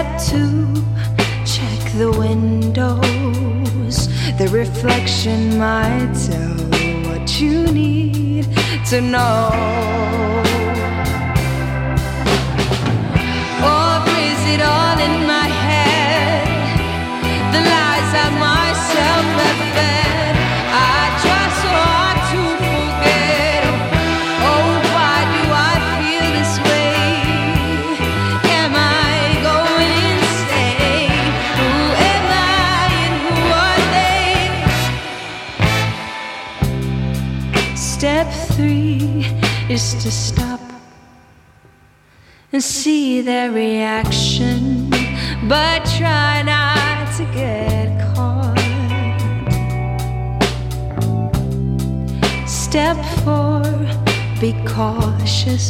Step 2, check the windows. The reflection might tell what you need to know. Or is it all in my head? The lies I myself have fed. I try so hard to forget. Oh, why do I feel this way? Am I going insane? Who am I and who are they? Step 3 is to stop and see their reaction, but try not to get caught. Step 4, be cautious.